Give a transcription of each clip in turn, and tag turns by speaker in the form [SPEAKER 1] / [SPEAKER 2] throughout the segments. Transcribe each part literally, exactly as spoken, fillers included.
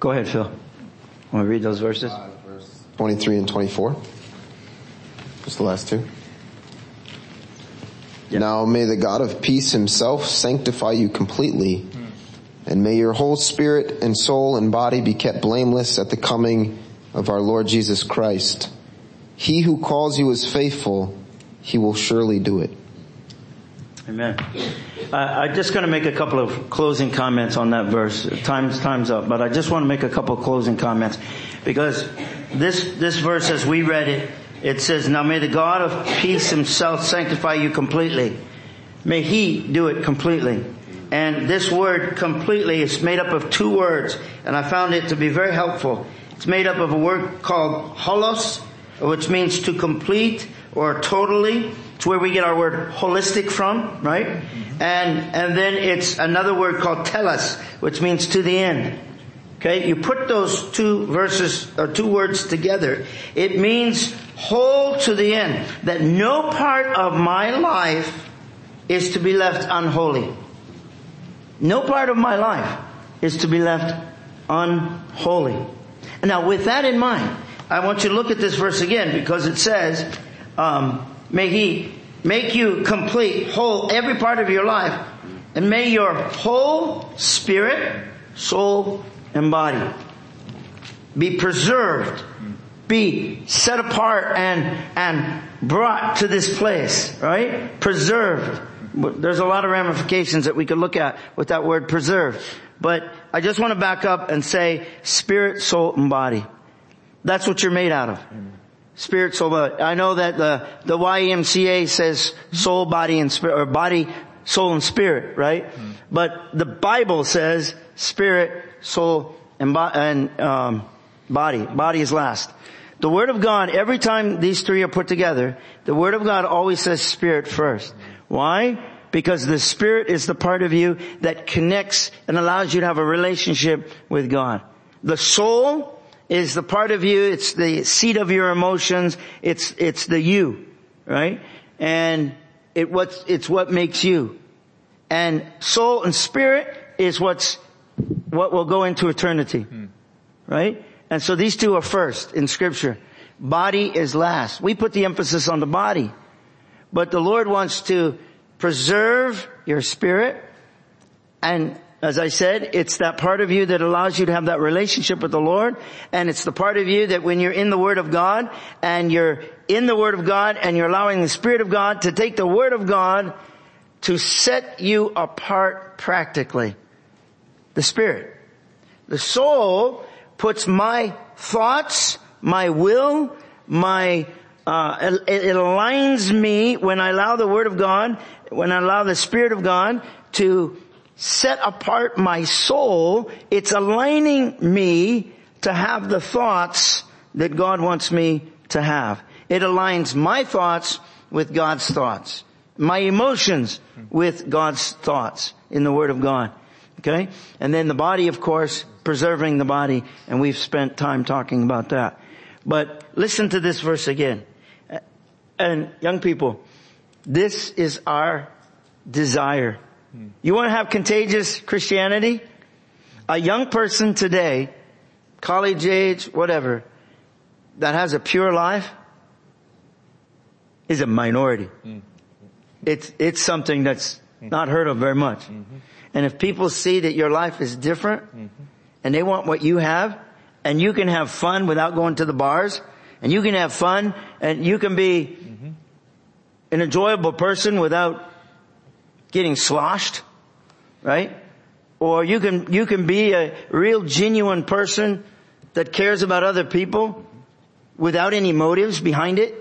[SPEAKER 1] Go ahead, Phil. Want to read those verses?
[SPEAKER 2] Uh, verse twenty-three and twenty-four. Just the last two. Yep. Now may the God of peace himself sanctify you completely, hmm. and may your whole spirit and soul and body be kept blameless at the coming of our Lord Jesus Christ. He who calls you is faithful, he will surely do it.
[SPEAKER 1] Amen. Uh, I'm just going to make a couple of closing comments on that verse. Time's, time's up, but I just want to make a couple of closing comments. Because this, this verse, as we read it, it says, now may the God of peace himself sanctify you completely. May he do it completely. And this word completely is made up of two words, and I found it to be very helpful. It's made up of a word called holos, which means to complete or totally. It's where we get our word holistic from, right? And, and then it's another word called telos, which means to the end. Okay, you put those two verses or two words together, it means whole to the end. That no part of my life is to be left unholy. No part of my life is to be left unholy. And now with that in mind, I want you to look at this verse again, because it says, um, may he make you complete, whole, every part of your life, and may your whole spirit, soul, and body be preserved, be set apart and, and brought to this place, right? Preserved. There's a lot of ramifications that we could look at with that word preserved. But I just want to back up and say spirit, soul, and body. That's what you're made out of. Spirit, soul, body. I know that the, the Y M C A says soul, body, and spirit, or body, soul, and spirit, right? Mm. But the Bible says spirit, soul, and, bo- and um, body. Body is last. The Word of God, every time these three are put together, the Word of God always says spirit first. Why? Because the spirit is the part of you that connects and allows you to have a relationship with God. The soul is the part of you, it's the seat of your emotions, it's, it's the you, right? And it what's, it's what makes you. And soul and spirit is what's, what will go into eternity, hmm. right? And so these two are first in Scripture. Body is last. We put the emphasis on the body. But the Lord wants to preserve your spirit. And as I said, it's that part of you that allows you to have that relationship with the Lord. And it's the part of you that when you're in the Word of God, and you're in the Word of God, and you're allowing the Spirit of God to take the Word of God to set you apart practically. The Spirit. The soul puts my thoughts, my will, my, uh, it, it aligns me when I allow the Word of God, when I allow the Spirit of God to set apart my soul. It's aligning me to have the thoughts that God wants me to have. It aligns my thoughts with God's thoughts. My emotions with God's thoughts in the Word of God. Okay? And then the body, of course, preserving the body, and we've spent time talking about that. But listen to this verse again. And young people, this is our desire. You want to have contagious Christianity? A young person today, college age, whatever, that has a pure life is a minority. It's, it's something that's not heard of very much. Mm-hmm. And if people see that your life is different, mm-hmm. and they want what you have, and you can have fun without going to the bars, and you can have fun, and you can be mm-hmm. an enjoyable person without getting sloshed, right? Or you can, you can be a real genuine person that cares about other people without any motives behind it.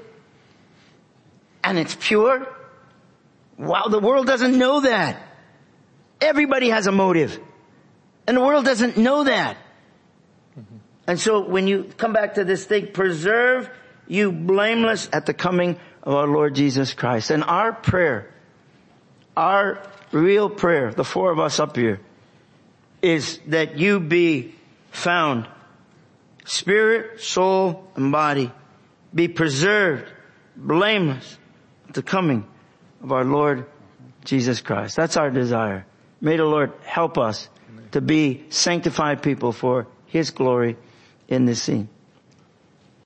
[SPEAKER 1] And it's pure. Wow, the world doesn't know that. Everybody has a motive. And the world doesn't know that. Mm-hmm. And so when you come back to this thing, preserve you blameless at the coming of our Lord Jesus Christ. And our prayer, our real prayer, the four of us up here, is that you be found, spirit, soul, and body, be preserved, blameless at the coming of our Lord Jesus Christ. That's our desire. May the Lord help us to be sanctified people for His glory in this scene.